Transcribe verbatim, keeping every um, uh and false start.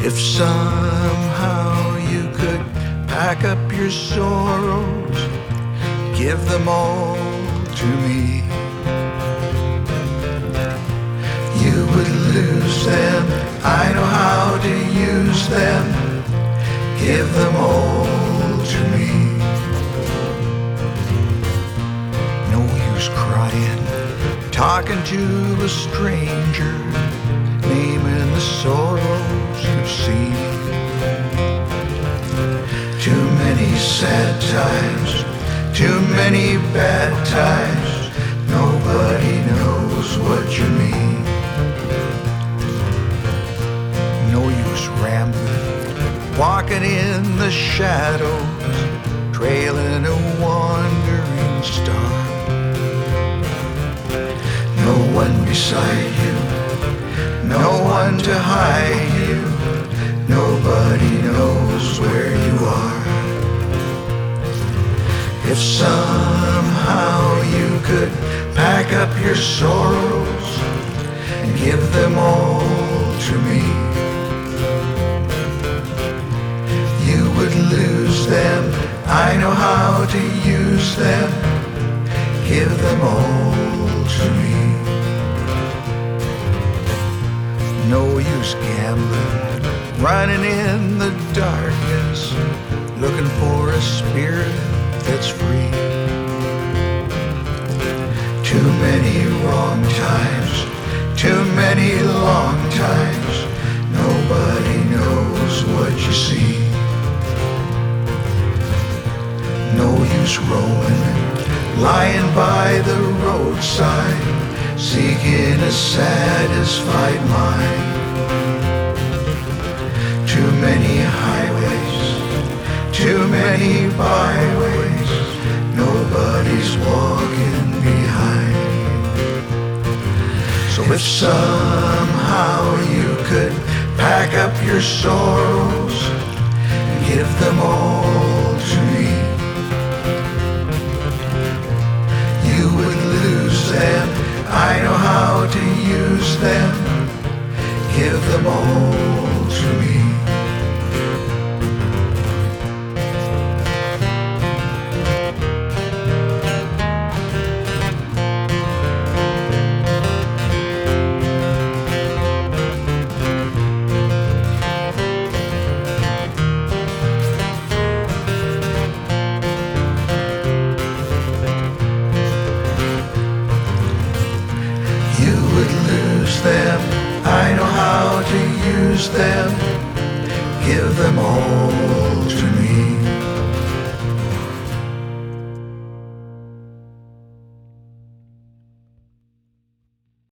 If somehow you could pack up your sorrows, give them all to me, you would lose them. I know how to use them. Give them all to me. No use crying, talking to a stranger, naming the sorrows you've seen. Too many sad times, too many bad times. Nobody knows what you mean. No use rambling, walking in the shadows, trailing a wandering star. No one beside you, no one to hide you. Nobody knows where you are. If somehow you could pack up your sorrows and give them all to me, you would lose them. I know how to use them. Give them all to me. No use gambling, running in the darkness, looking for a spirit that's free. Too many wrong times, too many long times. Nobody knows what you see. No use roaming, lying by the roadside, seeking a satisfied mind. Too many highways, too many byways. Nobody's walking behind. So if somehow you could pack up your sorrows and give them all to me, you would lose them. I know how to use them. Give them all to me. Them. I know how to use them. Give them all